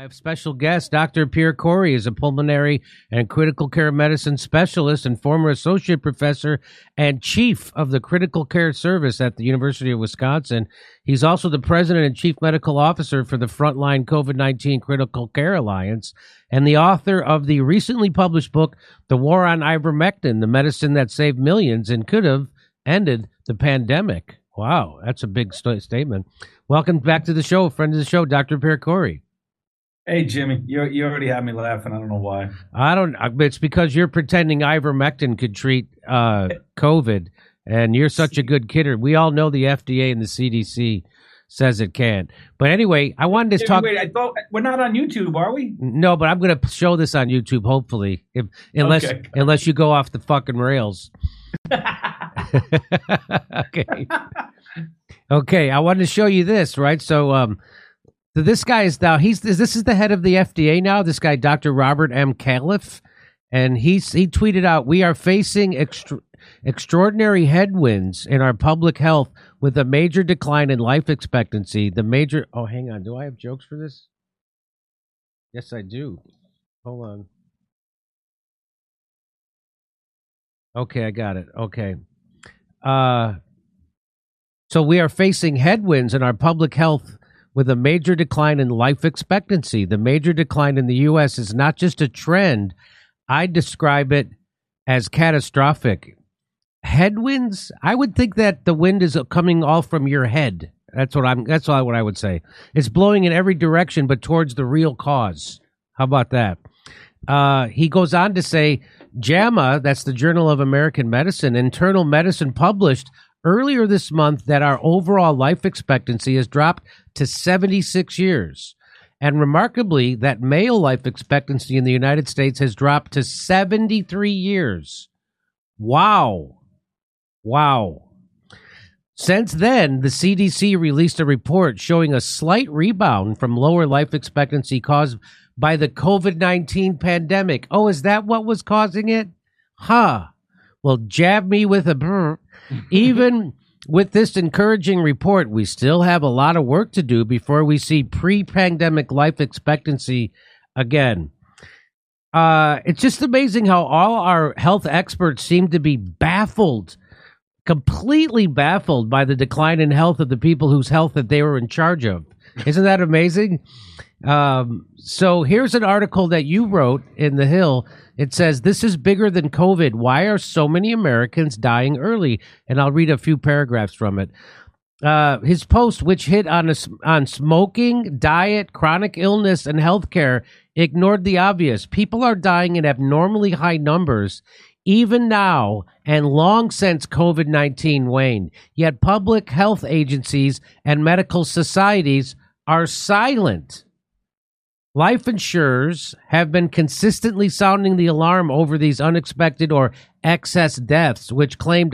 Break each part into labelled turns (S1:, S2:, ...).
S1: I have special guest. Dr. Pierre Kory is a pulmonary and critical care medicine specialist and former associate professor and chief of the critical care service at the University of Wisconsin. He's also the president and chief medical officer for the Frontline COVID-19 Critical Care Alliance and the author of the recently published book, The War on Ivermectin, the medicine that saved millions and could have ended the pandemic. Wow, that's a big statement. Welcome back to the show, friend of the show, Dr. Pierre Kory.
S2: Hey, Jimmy, you already had me laughing. I don't know why.
S1: It's because you're pretending ivermectin could treat COVID, and you're such a good kidder. We all know the FDA and the CDC says it can't. But anyway, I wanted to talk.
S2: Wait, I thought we're not on YouTube, are we?
S1: No, but I'm going to show this on YouTube, hopefully, unless you go off the fucking rails. Okay. I wanted to show you this, right? So, this guy is now this is the head of the FDA now. This guy, Dr. Robert M. Califf, and he tweeted out, "We are facing extraordinary headwinds in our public health with a major decline in life expectancy. Oh, hang on. Do I have jokes for this? Yes, I do. Hold on. Okay, I got it. Okay. So we are facing headwinds in our public health with a major decline in life expectancy. The major decline in the U.S. is not just a trend. I describe it as catastrophic. Headwinds? I would think that the wind is coming all from your head. That's what I would say. It's blowing in every direction, but towards the real cause. How about that? He goes on to say, JAMA, that's the Journal of American Medicine, Internal Medicine published earlier this month that our overall life expectancy has dropped to 76 years. And remarkably, that male life expectancy in the United States has dropped to 73 years. Wow. Since then, the CDC released a report showing a slight rebound from lower life expectancy caused by the COVID-19 pandemic. Oh, is that what was causing it? Huh. Well, jab me with a brr. Even with this encouraging report, we still have a lot of work to do before we see pre-pandemic life expectancy again. It's just amazing how all our health experts seem to be completely baffled by the decline in health of the people whose health that they were in charge of. Isn't that amazing? So here's an article that you wrote in The Hill. It says, "This is bigger than COVID. Why are so many Americans dying early?" And I'll read a few paragraphs from it. His post, which hit on smoking, diet, chronic illness, and healthcare, ignored the obvious. People are dying in abnormally high numbers, even now, and long since COVID-19 waned. Yet public health agencies and medical societies are silent. Life insurers have been consistently sounding the alarm over these unexpected or excess deaths, which claimed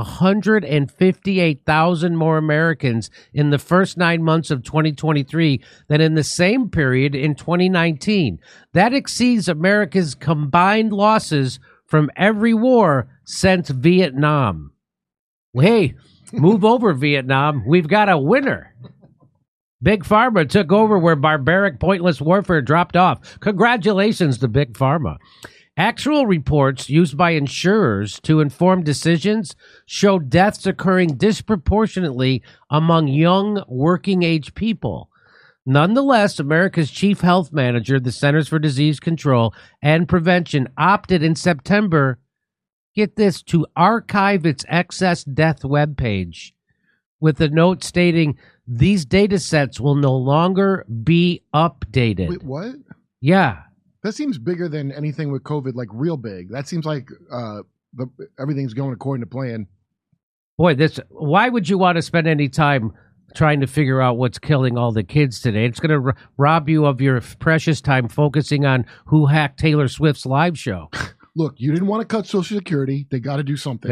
S1: 158,000 more Americans in the first 9 months of 2023 than in the same period in 2019. That exceeds America's combined losses from every war since Vietnam. Hey, move over, Vietnam. We've got a winner. Big Pharma took over where barbaric, pointless warfare dropped off. Congratulations to Big Pharma. Actual reports used by insurers to inform decisions show deaths occurring disproportionately among young, working-age people. Nonetheless, America's chief health manager, the Centers for Disease Control and Prevention, opted in September, get this, to archive its excess death webpage with a note stating, "These data sets will no longer be updated."
S3: Wait, what?
S1: Yeah.
S3: That seems bigger than anything with COVID, like real big. That seems like everything's going according to plan.
S1: Boy, why would you want to spend any time trying to figure out what's killing all the kids today? It's going to rob you of your precious time focusing on who hacked Taylor Swift's live show.
S3: Look, you didn't want to cut Social Security. They got to do something.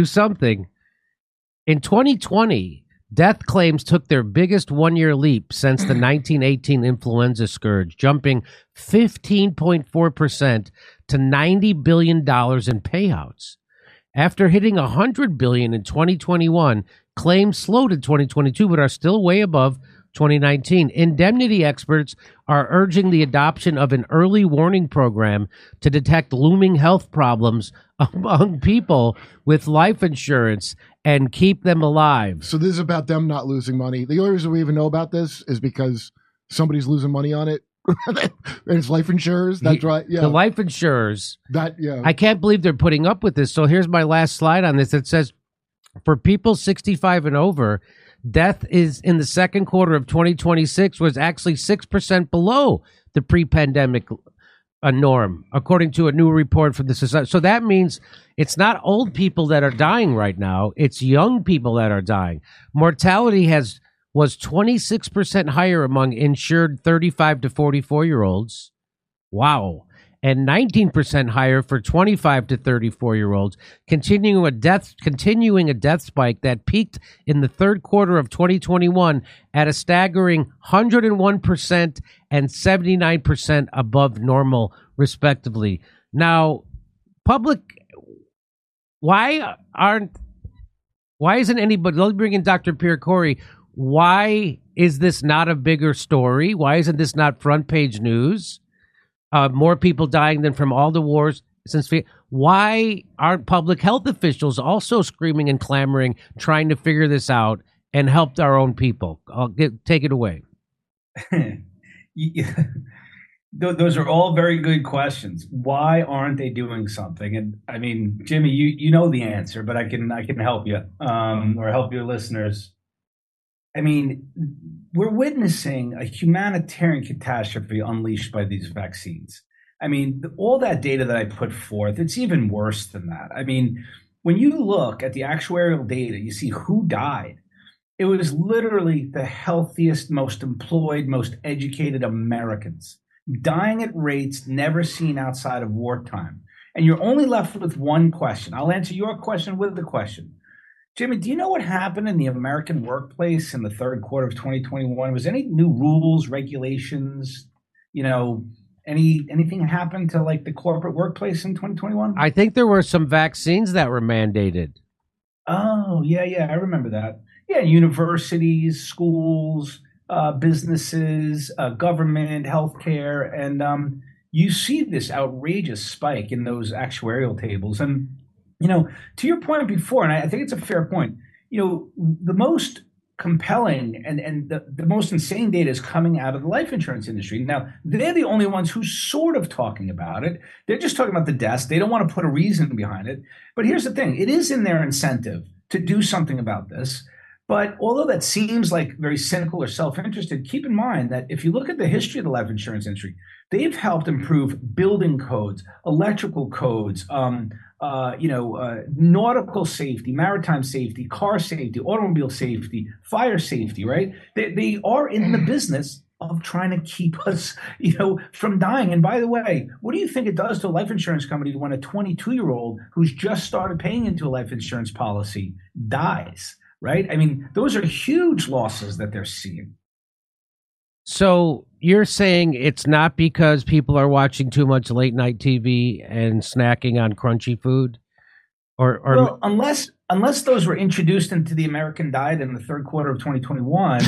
S1: In 2020, death claims took their biggest one-year leap since the 1918 influenza scourge, jumping 15.4% to $90 billion in payouts. After hitting $100 billion in 2021, claims slowed in 2022, but are still way above 2019. Indemnity experts are urging the adoption of an early warning program to detect looming health problems among people with life insurance and keep them alive.
S3: So this is about them not losing money. The only reason we even know about this is because somebody's losing money on it. And it's life insurers. That's right. Yeah.
S1: The life insurers.
S3: Yeah.
S1: I can't believe they're putting up with this. So here's my last slide on this. It says for people 65 and over, death is in the second quarter of 2026 was actually 6% below the pre-pandemic norm, according to a new report from the society. So that means it's not old people that are dying right now. It's young people that are dying. Mortality was 26% higher among insured 35 to 44-year-olds. Wow. And 19% higher for 25 to 34-year-olds, continuing a death spike that peaked in the third quarter of 2021 at a staggering 101% and 79% above normal, respectively. Now, why isn't anybody, let me bring in Dr. Pierre Kory, why is this not a bigger story? Why isn't this not front page news? More people dying than from all the wars since. Why aren't public health officials also screaming and clamoring, trying to figure this out and help our own people? Take it away.
S2: Those are all very good questions. Why aren't they doing something? And I mean, Jimmy, you know the answer, but I can help you or help your listeners. I mean, we're witnessing a humanitarian catastrophe unleashed by these vaccines. I mean, all that data that I put forth, it's even worse than that. I mean, when you look at the actuarial data, you see who died. It was literally the healthiest, most employed, most educated Americans dying at rates never seen outside of wartime. And you're only left with one question. I'll answer your question with the question. Jimmy, do you know what happened in the American workplace in the third quarter of 2021? Was any new rules, regulations, anything happened to like the corporate workplace in 2021?
S1: I think there were some vaccines that were mandated.
S2: Oh, yeah, I remember that. Yeah, universities, schools, businesses, government, healthcare, and you see this outrageous spike in those actuarial tables. And to your point before, and I think it's a fair point, the most compelling and the most insane data is coming out of the life insurance industry. Now, they're the only ones who's sort of talking about it. They're just talking about the deaths. They don't want to put a reason behind it. But here's the thing. It is in their incentive to do something about this. But although that seems like very cynical or self-interested, keep in mind that if you look at the history of the life insurance industry, they've helped improve building codes, electrical codes, nautical safety, maritime safety, car safety, automobile safety, fire safety, right? They are in the business of trying to keep us, from dying. And by the way, what do you think it does to a life insurance company when a 22-year-old who's just started paying into a life insurance policy dies, right? I mean, those are huge losses that they're seeing.
S1: So you're saying it's not because people are watching too much late night TV and snacking on crunchy food, or
S2: well, unless those were introduced into the American diet in the third quarter of 2021.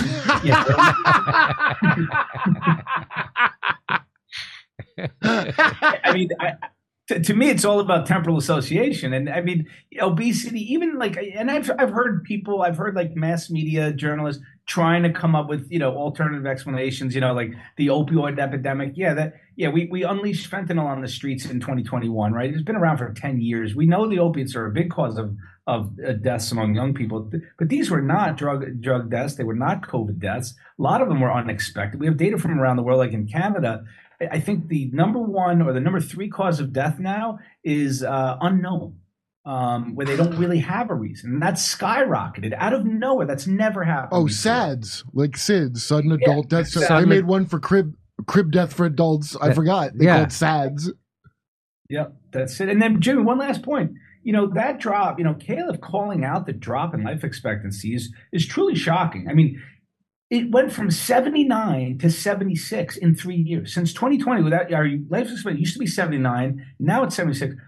S2: I mean, to me, it's all about temporal association, and I mean, obesity. Even and I've heard like mass media journalists trying to come up with alternative explanations. Like the opioid epidemic. We unleashed fentanyl on the streets in 2021, right? It's been around for 10 years. We know the opiates are a big cause of deaths among young people, but these were not drug deaths. They were not COVID deaths. A lot of them were unexpected. We have data from around the world, like in Canada. I think the number one or the number three cause of death now is unknown, where they don't really have a reason. And that's skyrocketed out of nowhere. That's never happened.
S3: Oh,
S2: before.
S3: SADS, like SIDS, sudden adult death. They made one for crib death for adults. I forgot. They called SADS.
S2: Yep, that's it. And then, Jimmy, one last point. That drop, Caleb calling out the drop in life expectancy is truly shocking. I mean, it went from 79 to 76 in 3 years. Since 2020, our life expectancy used to be 79. Now it's 76.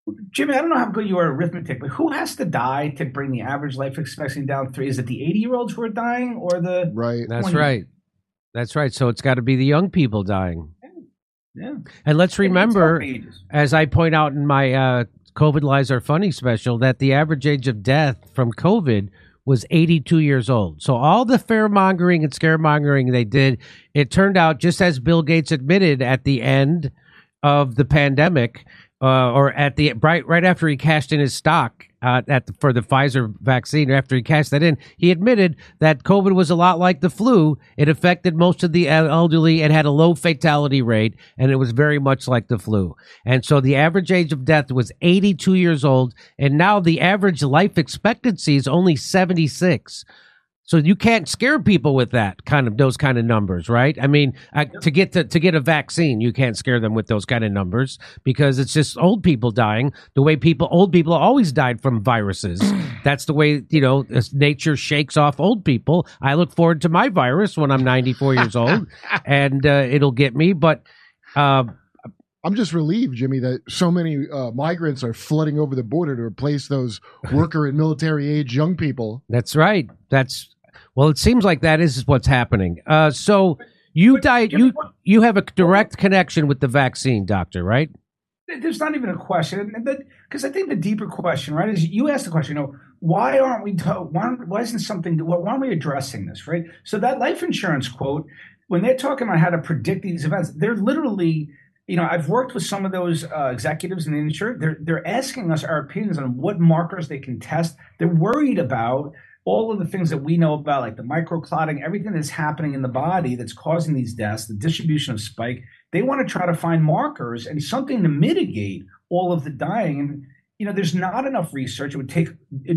S2: Jimmy, I don't know how good you are at arithmetic, but who has to die to bring the average life expectancy down 3? Is it the 80-year-olds who are dying or the
S3: Right.
S1: That's
S2: 20?
S1: right. That's right. So it's got to be the young people dying.
S2: Yeah.
S1: And let's remember,
S2: It's all ages.
S1: as I point out in my COVID Lies Are Funny special, that the average age of death from COVID was 82 years old. So all the fear-mongering and scaremongering they did, it turned out, just as Bill Gates admitted at the end of the pandemic, or at the right after he cashed in his stock for the Pfizer vaccine, after he cashed that in, he admitted that COVID was a lot like the flu. It affected most of the elderly and had a low fatality rate, and it was very much like the flu. And so the average age of death was 82 years old, and now the average life expectancy is only 76. So you can't scare people with those kind of numbers, right? I mean, to get a vaccine, you can't scare them with those kind of numbers because it's just old people dying. The way old people always died from viruses. That's the way, nature shakes off old people. I look forward to my virus when I'm 94 years old, and it'll get me. But
S3: I'm just relieved, Jimmy, that so many migrants are flooding over the border to replace those worker and military age young people.
S1: That's right. Well, it seems like that is what's happening. So you died. You have a direct connection with the vaccine, doctor, right?
S2: There's not even a question, because I think the deeper question, right, is you asked the question, why aren't we? Why isn't something? Why aren't we addressing this, right? So that life insurance quote, when they're talking about how to predict these events, they're literally. I've worked with some of those executives in the insurance. They're asking us our opinions on what markers they can test. They're worried about all of the things that we know about, like the microclotting, everything that's happening in the body that's causing these deaths, the distribution of spike. They want to try to find markers and something to mitigate all of the dying. And, there's not enough research. It would take,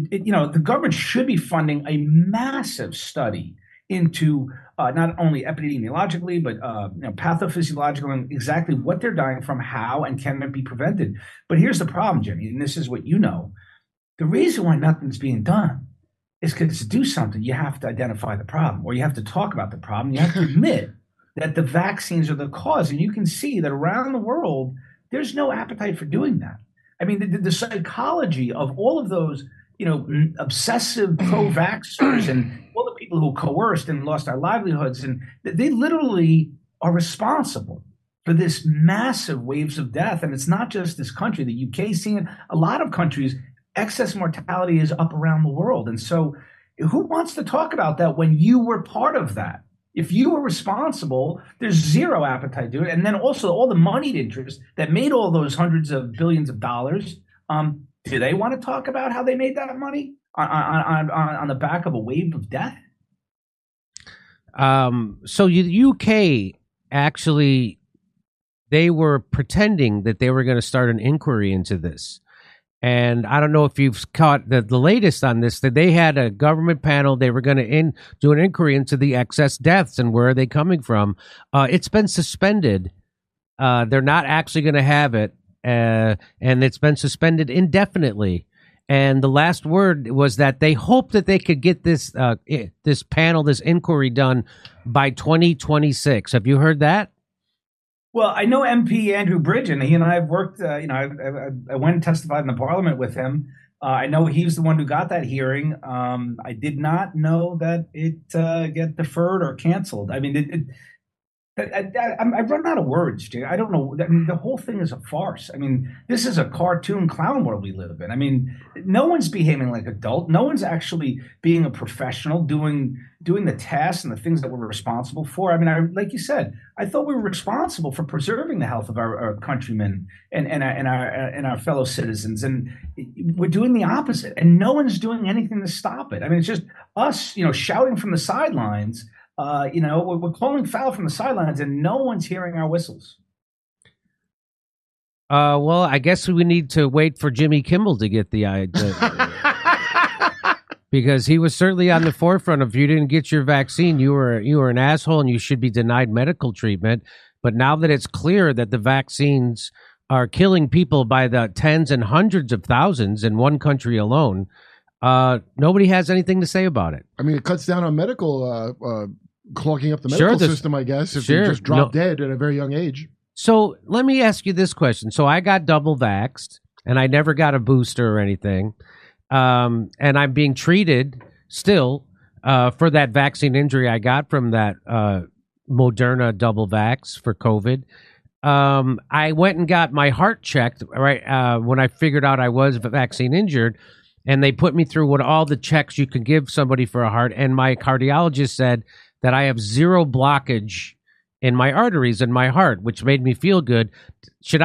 S2: the government should be funding a massive study into not only epidemiologically, but pathophysiological and exactly what they're dying from, how, and can it be prevented. But here's the problem, Jimmy, and this is what you know. The reason why nothing's being done is because to do something, you have to identify the problem, or you have to talk about the problem. You have to admit that the vaccines are the cause. And you can see that around the world, there's no appetite for doing that. I mean, the psychology of all of those, obsessive pro-vaxxers and all the people who coerced and lost our livelihoods, and they literally are responsible for this massive waves of death. And it's not just this country. The UK seeing it. A lot of countries, excess mortality is up around the world. And so who wants to talk about that when you were part of that? If you were responsible, there's zero appetite to it. And then also all the moneyed interest that made all those hundreds of billions of dollars, do they want to talk about how they made that money on the back of a wave of death?
S1: So the UK actually, they were pretending that they were going to start an inquiry into this. And I don't know if you've caught the latest on this, that they had a government panel. They were going to do an inquiry into the excess deaths and where are they coming from. It's been suspended. They're not actually going to have it. And it's been suspended indefinitely. And the last word was that they hope that they could get this panel, this inquiry done by 2026. Have you heard that?
S2: Well, I know MP Andrew Bridgen, and he and I have worked, I went and testified in the parliament with him. I know he's the one who got that hearing. I did not know that it get deferred or canceled. I mean, I've run out of words, Jay. I don't know. I mean, the whole thing is a farce. I mean, this is a cartoon clown world we live in. I mean, no one's behaving like adult. No one's actually being a professional, doing the tasks and the things that we're responsible for. I mean, like you said, I thought we were responsible for preserving the health of our countrymen and our fellow citizens, and we're doing the opposite. And no one's doing anything to stop it. I mean, it's just us, shouting from the sidelines. We're calling foul from the sidelines, and no one's hearing our whistles.
S1: Well, I guess we need to wait for Jimmy Kimmel to get the because he was certainly on the forefront of, if you didn't get your vaccine, you were an asshole and you should be denied medical treatment. But now that it's clear that the vaccines are killing people by the tens and hundreds of thousands in one country alone, nobody has anything to say about it.
S3: I mean, it cuts down on medical clogging up the medical system, I guess, if you just drop dead at a very young age.
S1: So let me ask you this question. So I got double vaxxed, and I never got a booster or anything. And I'm being treated still for that vaccine injury I got from that Moderna double vax for COVID. I went and got my heart checked right when I figured out I was vaccine injured, and they put me through what all the checks you can give somebody for a heart. And my cardiologist said that I have zero blockage in my arteries in my heart, which made me feel good. Does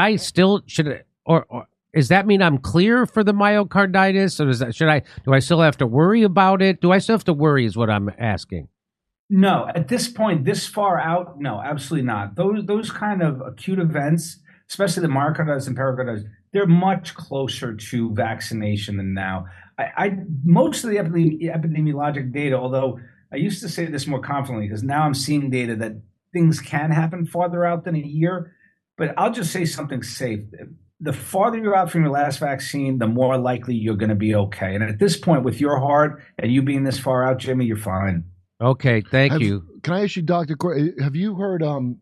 S1: that mean I'm clear for the myocarditis, or do I still have to worry about it? Do I still have to worry is what I'm asking.
S2: No, at this point, this far out, no, absolutely not. Those kind of acute events, especially the myocarditis and pericarditis, they're much closer to vaccination than now. Most of the epidemiologic data, although I used to say this more confidently because now I'm seeing data that things can happen farther out than a year. But I'll just say something safe. The farther you're out from your last vaccine, the more likely you're going to be okay. And at this point, with your heart and you being this far out, Jimmy, you're fine.
S1: Okay, thank you.
S3: Can I ask you, Dr. have you heard,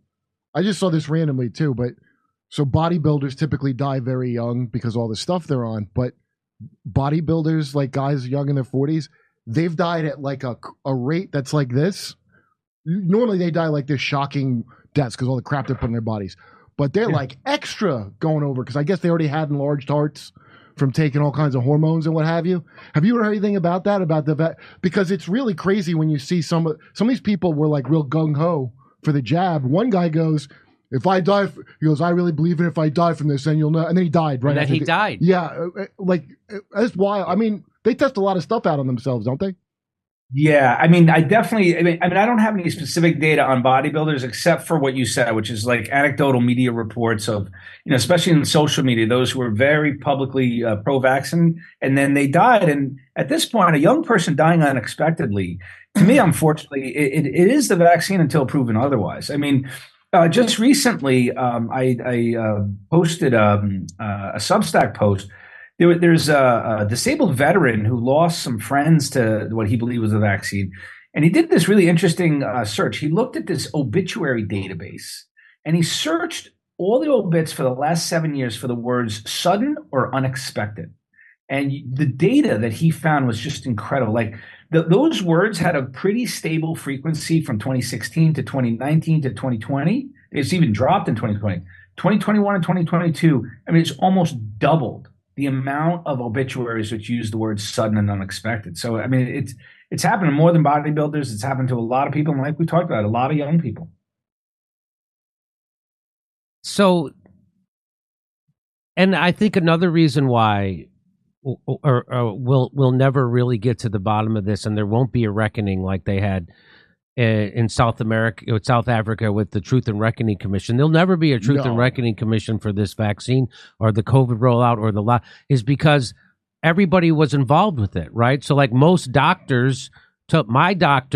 S3: I just saw this randomly too, but so bodybuilders typically die very young because of all the stuff they're on, but bodybuilders, like guys young in their 40s, they've died at like a rate that's like this. Normally they die like this shocking deaths because all the crap they put in their bodies, but they're like extra going over because I guess they already had enlarged hearts from taking all kinds of hormones and what have you. Have you heard anything about that? Because it's really crazy when you see some of these people were like real gung ho for the jab. One guy goes, "If I die," he goes, "I really believe it. If I die from this, then you'll know." And then he died. Right?
S1: And then he died.
S3: Yeah, like that's wild. I mean, they test a lot of stuff out on themselves, don't they?
S2: Yeah, I mean, I don't have any specific data on bodybuilders except for what you said, which is like anecdotal media reports of, especially in social media, those who were very publicly pro-vaccine, and then they died. And at this point, a young person dying unexpectedly, to me, unfortunately, it is the vaccine until proven otherwise. I mean, just recently, I posted a Substack post. There's a disabled veteran who lost some friends to what he believed was a vaccine. And he did this really interesting search. He looked at this obituary database and he searched all the obits for the last 7 years for the words sudden or unexpected. And the data that he found was just incredible. Like those words had a pretty stable frequency from 2016 to 2019 to 2020. It's even dropped in 2020. 2021 and 2022, I mean, it's almost doubled the amount of obituaries which use the word sudden and unexpected. So, I mean, it's happened to more than bodybuilders. It's happened to a lot of people. And like we talked about, a lot of young people.
S1: So, and I think another reason why we'll never really get to the bottom of this, and there won't be a reckoning like they had in South Africa with the Truth and Reckoning Commission. There'll never be a Truth and Reckoning Commission for this vaccine or the COVID rollout or is because everybody was involved with it, right? So like most doctors, most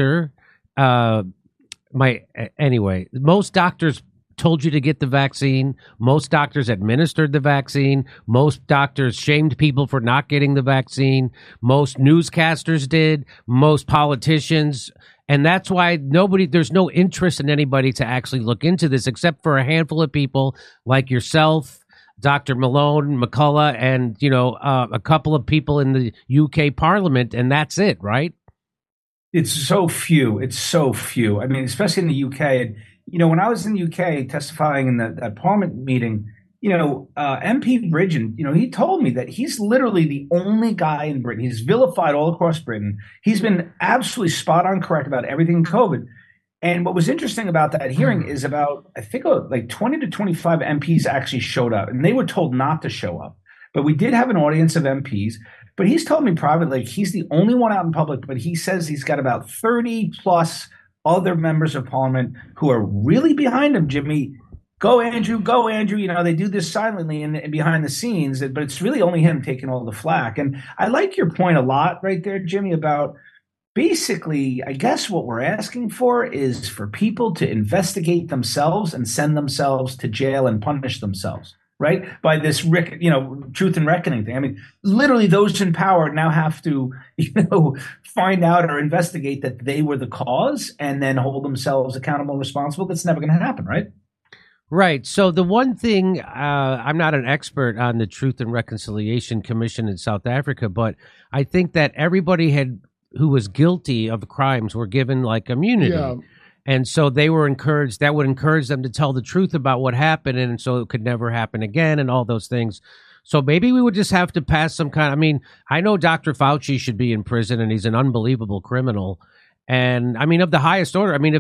S1: doctors told you to get the vaccine. Most doctors administered the vaccine. Most doctors shamed people for not getting the vaccine. Most newscasters did. Most politicians. And that's why there's no interest in anybody to actually look into this except for a handful of people like yourself, Dr. Malone, McCullough, and, a couple of people in the UK Parliament. And that's it, right?
S2: It's so few. I mean, especially in the UK. When I was in the UK testifying in that Parliament meeting, MP Bridgen, he told me that he's literally the only guy in Britain. He's vilified all across Britain. He's been absolutely spot on correct about everything COVID. And what was interesting about that hearing is about, I think, like 20 to 25 MPs actually showed up, and they were told not to show up. But we did have an audience of MPs. But he's told me privately, he's the only one out in public, but he says he's got about 30 plus other members of Parliament who are really behind him, Jimmy. Go, Andrew, go, Andrew. They do this silently and behind the scenes, but it's really only him taking all the flack. And I like your point a lot right there, Jimmy, about basically, I guess what we're asking for is for people to investigate themselves and send themselves to jail and punish themselves, right? By this, truth and reckoning thing. I mean, literally those in power now have to, find out or investigate that they were the cause and then hold themselves accountable and responsible. That's never going to happen, right?
S1: Right. So the one thing, I'm not an expert on the Truth and Reconciliation Commission in South Africa, but I think that everybody who was guilty of crimes were given like immunity.
S3: Yeah.
S1: And so they were encouraged, that would encourage them to tell the truth about what happened. And so it could never happen again and all those things. So maybe we would just have to pass some kind I mean, I know Dr. Fauci should be in prison and he's an unbelievable criminal. And I mean, of the highest order, I mean,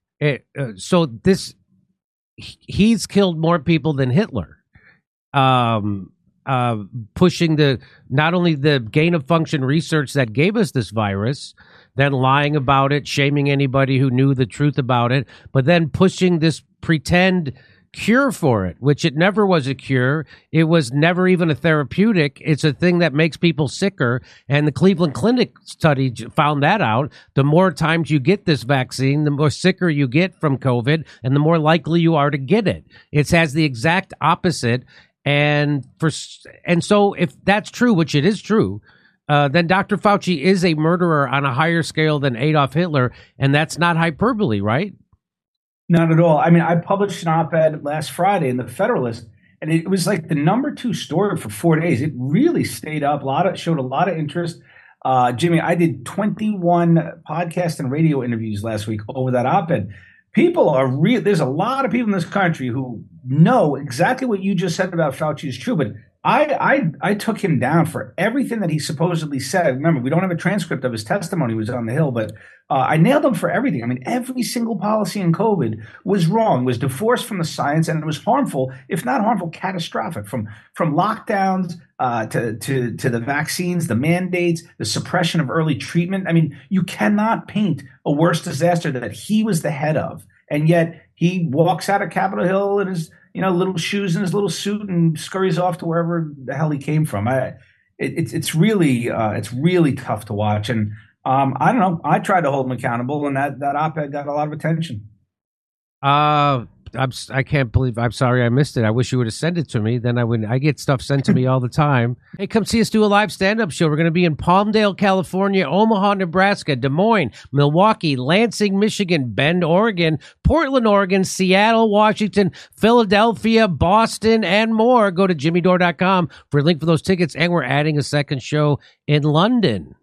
S1: he's killed more people than Hitler, pushing not only the gain of function research that gave us this virus, then lying about it, shaming anybody who knew the truth about it, but then pushing this pretend cure for it, which it never was a cure. It was never even a therapeutic. It's a thing that makes people sicker. And the Cleveland Clinic study found that out. The more times you get this vaccine, the more sicker you get from COVID and the more likely you are to get it. It has the exact opposite. And so if that's true, which it is true, then Dr. Fauci is a murderer on a higher scale than Adolf Hitler. And that's not hyperbole, right?
S2: Not at all. I mean, I published an op-ed last Friday in the Federalist, and it was like the #2 story for 4 days. It really stayed up. Showed a lot of interest. Jimmy, I did 21 podcast and radio interviews last week over that op-ed. People are real. There's a lot of people in this country who know exactly what you just said about Fauci is true, but I took him down for everything that he supposedly said. Remember, we don't have a transcript of his testimony. He was on the Hill, but I nailed him for everything. I mean, every single policy in COVID was wrong, was divorced from the science, and it was harmful, if not harmful, catastrophic. From lockdowns to the vaccines, the mandates, the suppression of early treatment. I mean, you cannot paint a worse disaster that he was the head of, and yet he walks out of Capitol Hill in his little shoes and his little suit and scurries off to wherever the hell he came from. It's really tough to watch. And I don't know. I tried to hold him accountable, and that op-ed got a lot of attention.
S1: I can't believe. I'm sorry I missed it. I wish you would have sent it to me. Then I get stuff sent to me all the time. Hey, come see us do a live stand-up show. We're going to be in Palmdale, California, Omaha, Nebraska, Des Moines, Milwaukee, Lansing, Michigan, Bend, Oregon, Portland, Oregon, Seattle, Washington, Philadelphia, Boston, and more. Go to jimmydore.com for a link for those tickets. And we're adding a second show in London.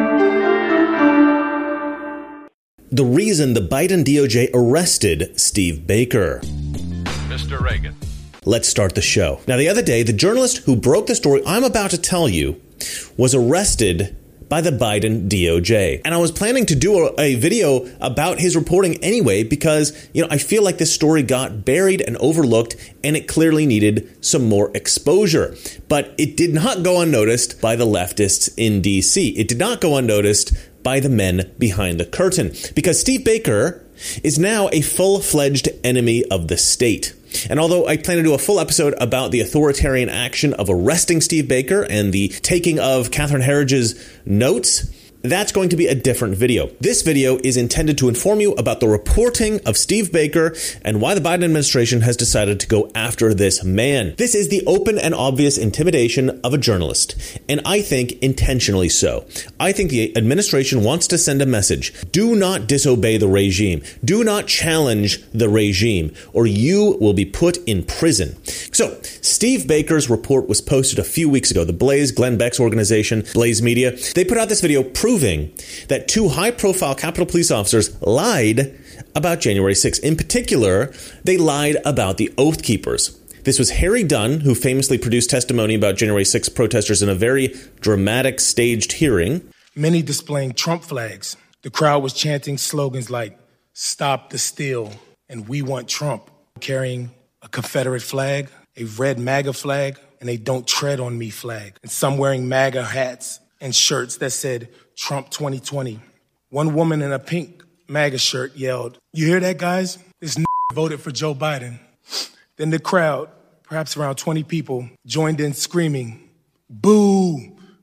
S4: The reason the Biden DOJ arrested Steve Baker.
S5: Mr. Reagan.
S4: Let's start the show. Now, the other day, the journalist who broke the story I'm about to tell you was arrested by the Biden DOJ. And I was planning to do a video about his reporting anyway, because, I feel like this story got buried and overlooked, and it clearly needed some more exposure. But it did not go unnoticed by the leftists in D.C. It did not go unnoticed by the men behind the curtain, because Steve Baker is now a full-fledged enemy of the state. And although I plan to do a full episode about the authoritarian action of arresting Steve Baker and the taking of Catherine Herridge's notes, that's going to be a different video. This video is intended to inform you about the reporting of Steve Baker and why the Biden administration has decided to go after this man. This is the open and obvious intimidation of a journalist, and I think intentionally so. I think the administration wants to send a message. Do not disobey the regime. Do not challenge the regime, or you will be put in prison. So, Steve Baker's report was posted a few weeks ago. The Blaze, Glenn Beck's organization, Blaze Media, they put out this video proving that two high-profile Capitol Police officers lied about January 6th. In particular, they lied about the Oath Keepers. This was Harry Dunn, who famously produced testimony about January 6th protesters in a very dramatic staged hearing.
S6: Many displaying Trump flags. The crowd was chanting slogans like, "Stop the steal," and "We want Trump," carrying a Confederate flag, a red MAGA flag, and a "Don't Tread on Me" flag, and some wearing MAGA hats and shirts that said Trump 2020. One woman in a pink MAGA shirt yelled, "You hear that, guys? This voted for Joe Biden." Then the crowd, perhaps around 20 people, joined in screaming, "Boo,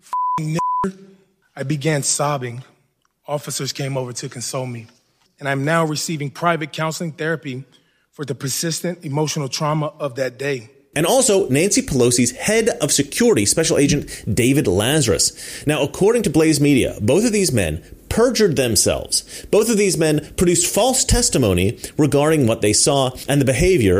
S6: I began sobbing. Officers came over to console me, and I'm now receiving private counseling therapy for the persistent emotional trauma of that day.
S4: And also Nancy Pelosi's head of security, Special Agent David Lazarus. Now, according to Blaze Media, both of these men perjured themselves. Both of these men produced false testimony regarding what they saw and the behavior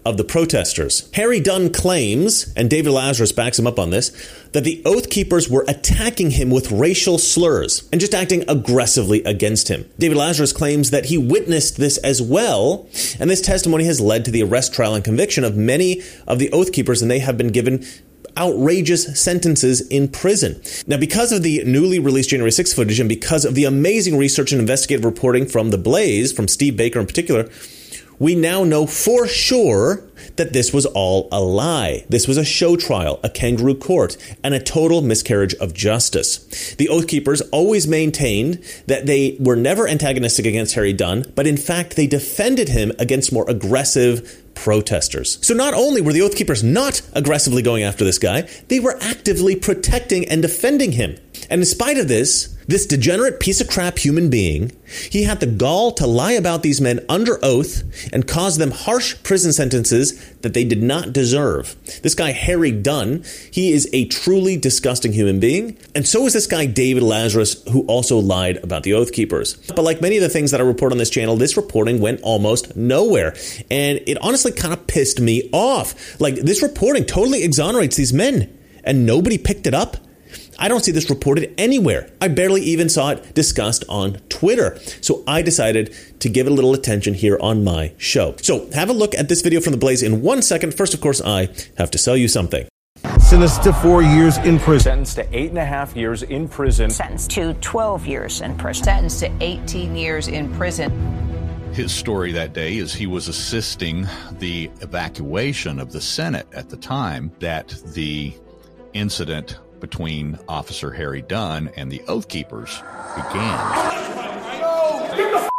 S4: of the protesters. Harry Dunn claims, and David Lazarus backs him up on this, that the Oath Keepers were attacking him with racial slurs and just acting aggressively against him. David Lazarus claims that he witnessed this as well, and this testimony has led to the arrest, trial, and conviction of many of the Oath Keepers, and they have been given outrageous sentences in prison. Now, because of the newly released January 6th footage and because of the amazing research and investigative reporting from The Blaze, from Steve Baker in particular, we now know for sure that this was all a lie. This was a show trial, a kangaroo court, and a total miscarriage of justice. The Oath Keepers always maintained that they were never antagonistic against Harry Dunn, but in fact they defended him against more aggressive protesters. So not only were the Oath Keepers not aggressively going after this guy, they were actively protecting and defending him. And in spite of this degenerate piece of crap human being, he had the gall to lie about these men under oath and cause them harsh prison sentences that they did not deserve. This guy, Harry Dunn, he is a truly disgusting human being. And so is this guy, David Lazarus, who also lied about the Oath Keepers. But like many of the things that I report on this channel, this reporting went almost nowhere. And it honestly kind of pissed me off. Like, this reporting totally exonerates these men, and nobody picked it up. I don't see this reported anywhere. I barely even saw it discussed on Twitter. So I decided to give it a little attention here on my show. So have a look at this video from The Blaze in 1 second. First, of course, I have to sell you something.
S7: Sentenced to 4 years in prison.
S8: Sentenced to 8.5 years in prison.
S9: Sentenced to 12 years in prison. Sentenced to 18 years in prison.
S10: His story that day is he was assisting the evacuation of the Senate at the time that the incident between Officer Harry Dunn and the Oath Keepers began.
S11: Get the f***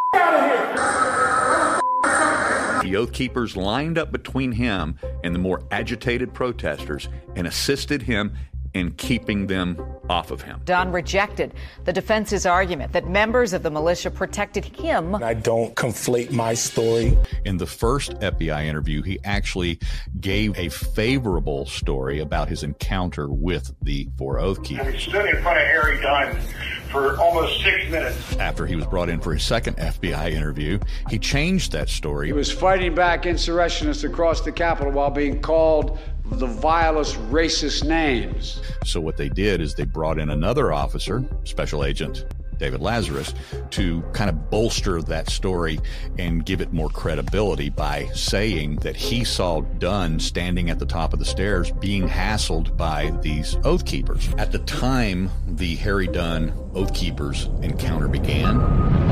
S11: out of here!
S10: The Oath Keepers lined up between him and the more agitated protesters and assisted him in keeping them off of him.
S9: Dunn rejected the defense's argument that members of the militia protected him.
S6: I don't conflate my story.
S10: In the first FBI interview, he actually gave a favorable story about his encounter with the 4 Oath Keepers.
S11: He stood in front of Harry Dunn for almost 6 minutes.
S10: After he was brought in for his second FBI interview, he changed that story.
S12: He was fighting back insurrectionists across the Capitol while being called the vilest racist names.
S10: So what they did is they brought in another officer, Special Agent David Lazarus, to kind of bolster that story and give it more credibility by saying that he saw Dunn standing at the top of the stairs being hassled by these Oath Keepers. At the time the Harry Dunn Oath Keepers encounter began,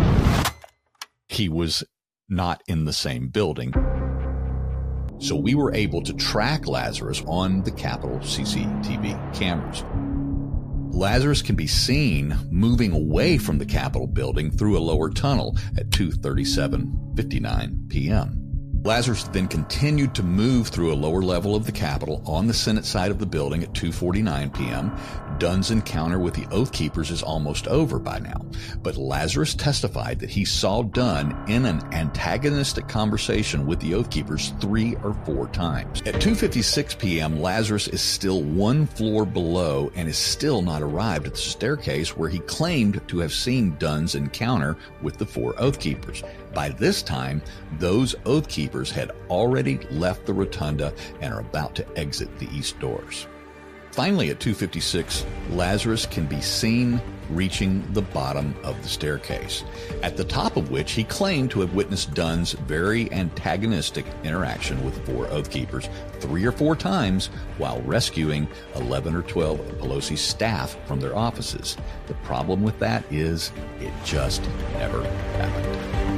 S10: he was not in the same building. So we were able to track Lazarus on the Capitol CCTV cameras. Lazarus can be seen moving away from the Capitol building through a lower tunnel at 2:37:59 p.m. Lazarus then continued to move through a lower level of the Capitol on the Senate side of the building at 2:49 p.m. Dunn's encounter with the Oath Keepers is almost over by now, but Lazarus testified that he saw Dunn in an antagonistic conversation with the Oath Keepers 3 or 4 times. At 2:56 p.m., Lazarus is still 1 floor below and is still not arrived at the staircase where he claimed to have seen Dunn's encounter with the 4 Oath Keepers. By this time, those Oath Keepers had already left the rotunda and are about to exit the east doors. Finally, at 2:56, Lazarus can be seen reaching the bottom of the staircase, at the top of which he claimed to have witnessed Dunn's very antagonistic interaction with 4 Oath Keepers 3 or 4 times while rescuing 11 or 12 of Pelosi's staff from their offices. The problem with that is it just never happened.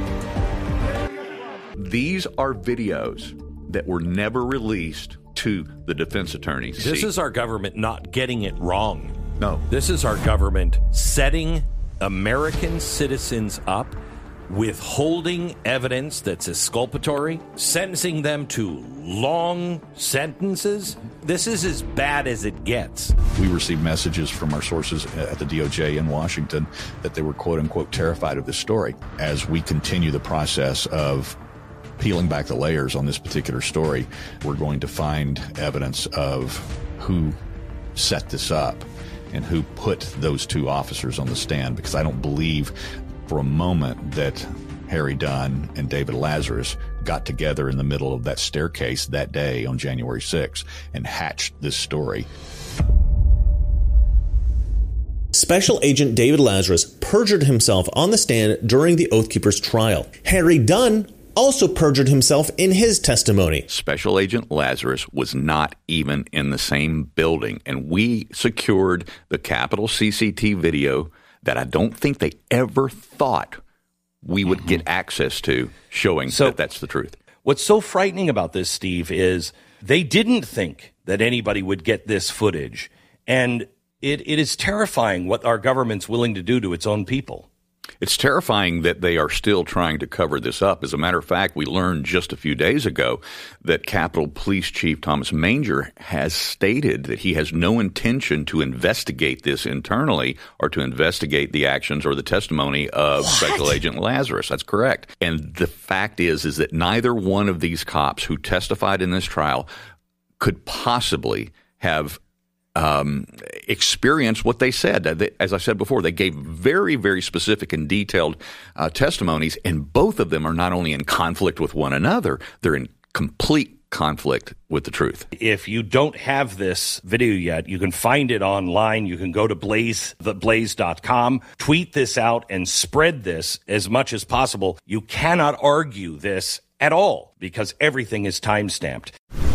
S10: These are videos that were never released to the defense attorneys.
S13: This is our government not getting it wrong.
S10: No.
S13: This is our government setting American citizens up, withholding evidence that's exculpatory, sentencing them to long sentences. This is as bad as it gets.
S10: We received messages from our sources at the DOJ in Washington that they were quote-unquote terrified of this story. As we continue the process of peeling back the layers on this particular story, we're going to find evidence of who set this up and who put those 2 officers on the stand, because I don't believe for a moment that Harry Dunn and David Lazarus got together in the middle of that staircase that day on January 6th and hatched this story.
S4: Special Agent David Lazarus perjured himself on the stand during the Oath Keepers trial. Harry Dunn also perjured himself in his testimony.
S10: Special Agent Lazarus was not even in the same building, and we secured the Capitol CCTV video that I don't think they ever thought we would get access to, showing that that's the truth.
S13: What's so frightening about this, Steve, is they didn't think that anybody would get this footage, and it is terrifying what our government's willing to do to its own people.
S10: It's terrifying that they are still trying to cover this up. As a matter of fact, we learned just a few days ago that Capitol Police Chief Thomas Manger has stated that he has no intention to investigate this internally or to investigate the actions or the testimony of Special Agent Lazarus. That's correct. And the fact is that neither one of these cops who testified in this trial could possibly have experience what they said. As I said before, they gave very, very specific and detailed testimonies, and both of them are not only in conflict with one another, they're in complete conflict with the truth.
S13: If you don't have this video yet, you can find it online. You can go to blaze.com, tweet this out, and spread this as much as possible. You cannot argue this at all because everything is time-stamped.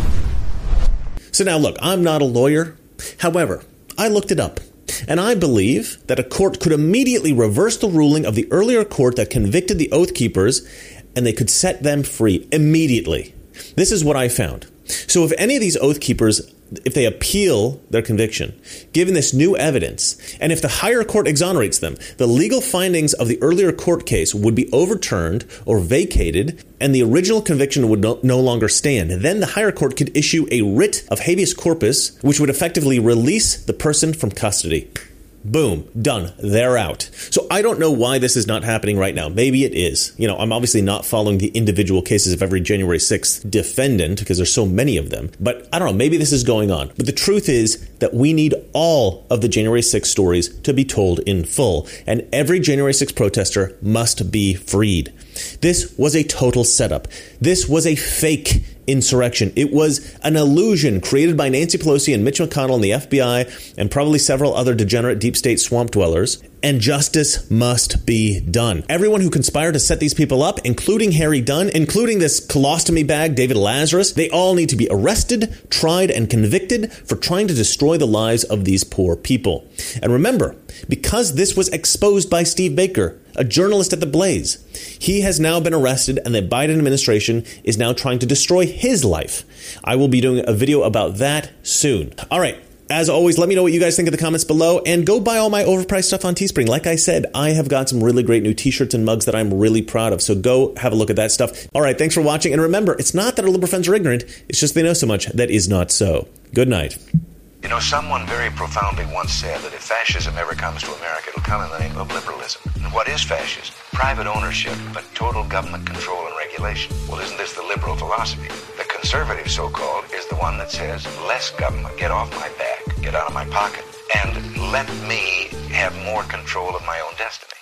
S4: So now look, I'm not a lawyer. However, I looked it up, and I believe that a court could immediately reverse the ruling of the earlier court that convicted the Oath Keepers, and they could set them free immediately. This is what I found. So if any of these Oath Keepers, if they appeal their conviction, given this new evidence, and if the higher court exonerates them, the legal findings of the earlier court case would be overturned or vacated, and the original conviction would no longer stand. Then the higher court could issue a writ of habeas corpus, which would effectively release the person from custody. Boom, done. They're out. So I don't know why this is not happening right now. Maybe it is. You know, I'm obviously not following the individual cases of every January 6th defendant because there's so many of them. But I don't know, maybe this is going on. But the truth is that we need all of the January 6th stories to be told in full. And every January 6th protester must be freed. This was a total setup. This was a fake insurrection. It was an illusion created by Nancy Pelosi and Mitch McConnell and the FBI and probably several other degenerate deep state swamp dwellers. And justice must be done. Everyone who conspired to set these people up, including Harry Dunn, including this colostomy bag, David Lazarus, they all need to be arrested, tried, and convicted for trying to destroy the lives of these poor people. And remember, because this was exposed by Steve Baker, a journalist at The Blaze, he has now been arrested, and the Biden administration is now trying to destroy his life. I will be doing a video about that soon. All right. As always, let me know what you guys think in the comments below, and go buy all my overpriced stuff on Teespring. Like I said, I have got some really great new t-shirts and mugs that I'm really proud of, so go have a look at that stuff. All right, thanks for watching, and remember, it's not that our liberal friends are ignorant, it's just they know so much that is not so. Good night.
S14: You know, someone very profoundly once said that if fascism ever comes to America, it'll come in the name of liberalism. And what is fascism? Private ownership, but total government control and regulation. Well, isn't this the liberal philosophy? The conservative, so-called, is the one that says, less government, get off my back, get out of my pocket, and let me have more control of my own destiny.